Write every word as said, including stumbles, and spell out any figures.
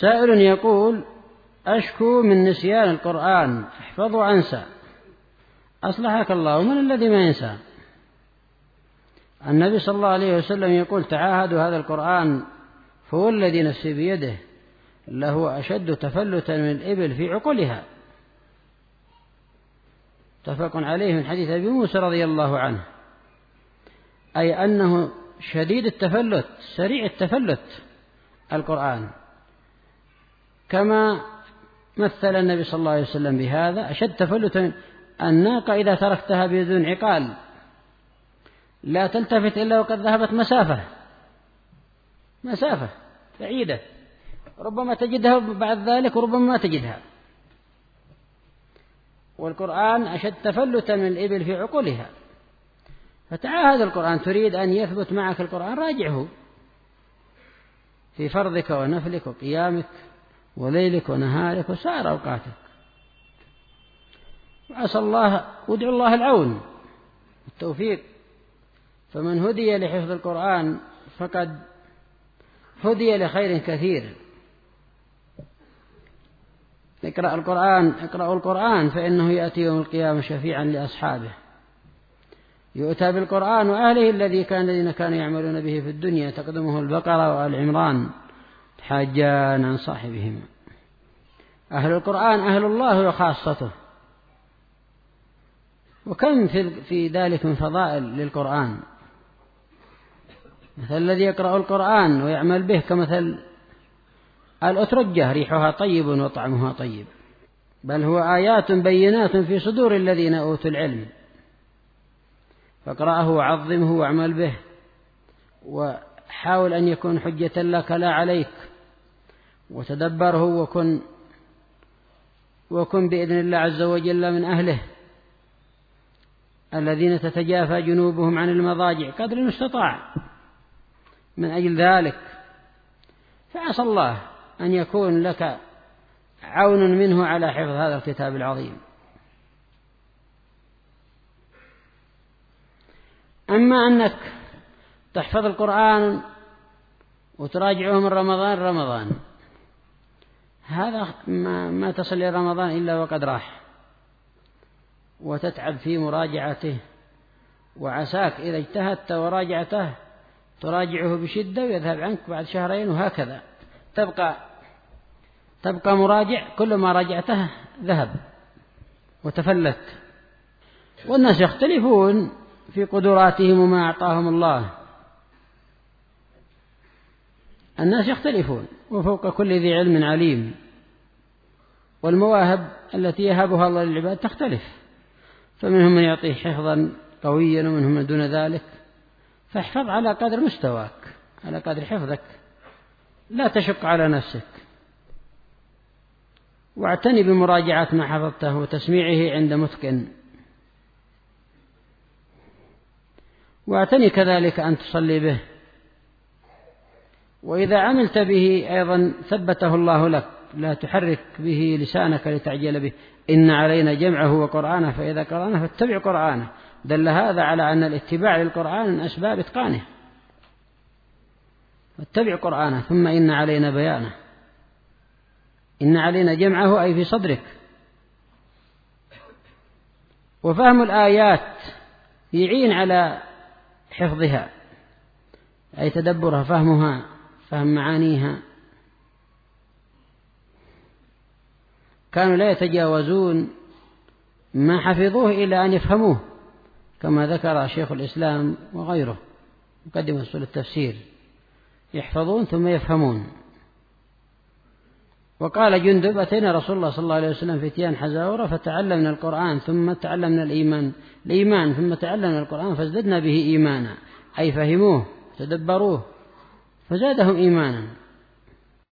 سائل يقول: أشكو من نسيان القرآن، أحفظ وأنسى. أصلحك الله، من الذي ما ينسى؟ النبي صلى الله عليه وسلم يقول: تعاهدوا هذا القرآن، فهو الذي نفسي بيده له أشد تفلتا من الإبل في عقلها. متفق عليه من حديث أبي موسى رضي الله عنه، أي أنه شديد التفلت، سريع التفلت القرآن، كما مثل النبي صلى الله عليه وسلم بهذا: أشد تفلتا الناقة إذا تركتها بدون عقال لا تلتفت إلا وقد ذهبت مسافة مسافة بعيدة، ربما تجدها بعد ذلك وربما ما تجدها. والقرآن أشد تفلتا من الإبل في عقولها. فتعاهد القرآن، تريد أن يثبت معك القرآن، راجعه في فرضك ونفلك وقيامك وليلك ونهارك وسائر أوقاتك. وعسى الله، وادعو الله العون والتوفيق. فمن هدي لحفظ القرآن فقد هدي لخير كثير. اقرأ القرآن، اقرأوا القرآن فإنه يأتي يوم القيامة شفيعا لأصحابه. يؤتى بالقرآن وأهله الذي كان الذين كانوا يعملون به في الدنيا، تقدمه البقرة وآل عمران حاجان عن صاحبهما. أهل القرآن أهل الله وخاصته. وكم في ذلك من فضائل للقرآن. مثل الذي يقرأ القرآن ويعمل به كمثل الأترجة، ريحها طيب وطعمها طيب، بل هو آيات بينات في صدور الذين أوتوا العلم. فاقرأه وعظمه واعمل به، وحاول أن يكون حجة لك لا عليك، وتدبره وكن وكن بإذن الله عز وجل من أهله الذين تتجافى جنوبهم عن المضاجع قدر المستطاع من أجل ذلك. فعسى الله أن يكون لك عون منه على حفظ هذا الكتاب العظيم. أما أنك تحفظ القرآن وتراجعه من رمضان رمضان، هذا ما, ما تصل إلى رمضان إلا وقد راح، وتتعب في مراجعته. وعساك إذا اجتهدت وراجعته تراجعه بشدة ويذهب عنك بعد شهرين، وهكذا تبقى تبقى مراجع، كل ما راجعته ذهب وتفلت. والناس يختلفون في قدراتهم وما أعطاهم الله. الناس يختلفون، وفوق كل ذي علم عليم. والمواهب التي يهبها الله للعباد تختلف، فمنهم من يعطيه حفظا قويا ومنهم من دون ذلك. فاحفظ على قدر مستواك، على قدر حفظك، لا تشق على نفسك. واعتني بمراجعة ما حفظته وتسميعه عند متقن. واعتني كذلك أن تصلي به. وإذا عملت به أيضا ثبته الله لك، لا تحرك به لسانك لتعجل به. إن علينا جمعه وقرآنه فإذا قرأناه فاتبع قرآنه. دل هذا على أن الاتباع للقرآن من أسباب إتقانه. فاتبع قرآنه، ثم إن علينا بيانه. إن علينا جمعه أي في صدرك. وفهم الآيات يعين على حفظها، أي تدبرها، فهمها، فهم معانيها. كانوا لا يتجاوزون ما حفظوه إلى أن يفهموه، كما ذكر شيخ الإسلام وغيره مقدم أصول التفسير، يحفظون ثم يفهمون. وقال جندب: أتينا رسول الله صلى الله عليه وسلم فتيان حزاورة فتعلمنا القرآن ثم تعلمنا الإيمان الإيمان ثم تعلمنا القرآن فازددنا به إيمانا، أي فهموه تدبروه فزادهم إيمانا.